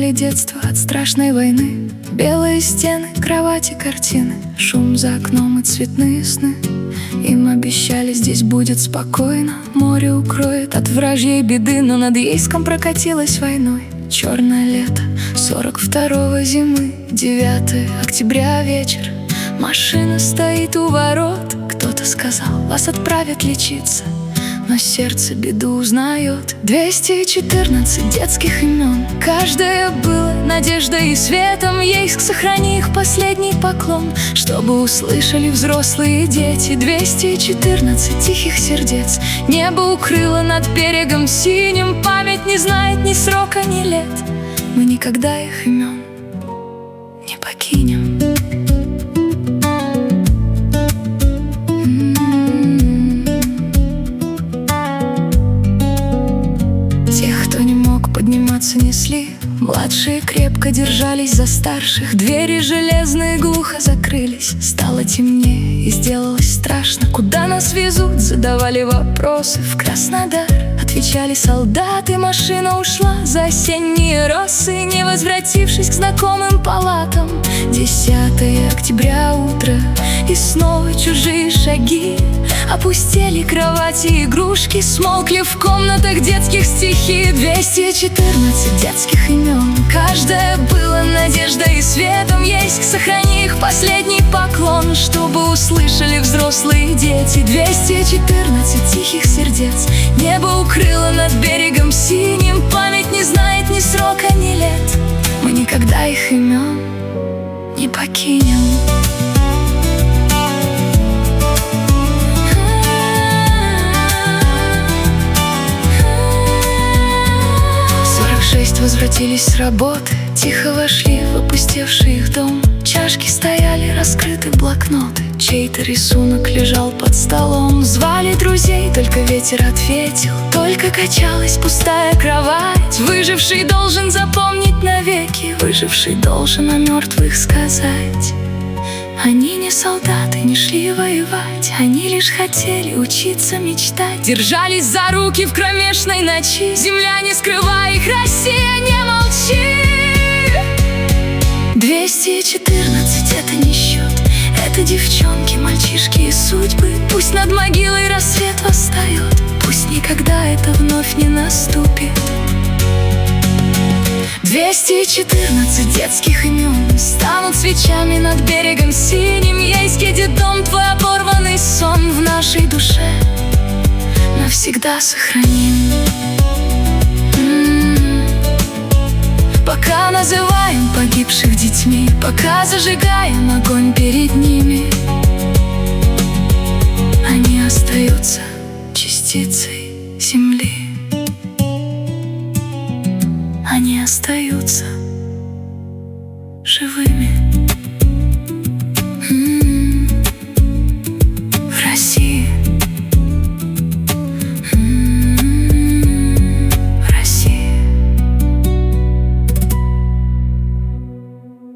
спасали детство от страшной войны. Белые стены, кровати, картины, шум за окном и цветные сны. Им обещали, здесь будет спокойно, море укроет от вражьей беды. Но над Ейском прокатилась войной черное лето 42-го зимы. 9 октября вечер, машина стоит у ворот. Кто-то сказал, вас отправят лечиться, но сердце беду узнает. 214 детских имен, каждое было надеждой и светом. Ейск, сохрани их последний поклон, чтобы услышали взрослые дети. 214 тихих сердец небо укрыло над берегом синим. Память не знает ни срока, ни лет. Мы никогда их имен не покинем. Подниматься несли, младшие крепко держались за старших. Двери железные глухо закрылись, стало темнее и сделалось страшно. Куда нас везут, задавали вопросы. В Краснодар отвечали солдаты. Машина ушла за осенние росы, не возвратившись к знакомым палатам. 10 октября утро, и снова чужие шаги. Опустели кровати, игрушки, смолкли в комнатах детских стихи. 214 детских имен, каждое было надеждой и светом. Ейск, сохрани их последний поклон, чтобы услышали взрослые дети. 214 тихих сердец небо укрыло над берегом синим. Память не знает ни срока, ни лет. Мы никогда их имен не покинем. 46 возвратились с работы, тихо вошли в опустевший их дом. Чашки стояли, раскрыты блокноты, чей-то рисунок лежал под столом. Звали друзей, только ветер ответил, только качалась пустая кровать. Выживший должен запомнить навеки, выживший должен о мертвых сказать. Они не солдаты, не шли воевать, они лишь хотели учиться мечтать. Держались за руки в кромешной ночи, земля, не скрывай их, Россия, не молчи. 214 — это не счет, это девчонки, мальчишки и судьбы. Пусть над могилой рассвет восстает, пусть никогда это вновь не наступит. 214 детских имен станут свечами над берегом синим. Ейский детдом, твой оборванный сон в нашей душе навсегда сохраним. Пока называем погибших детьми, пока зажигаем огонь перед ними, они остаются частицей земли. Они остаются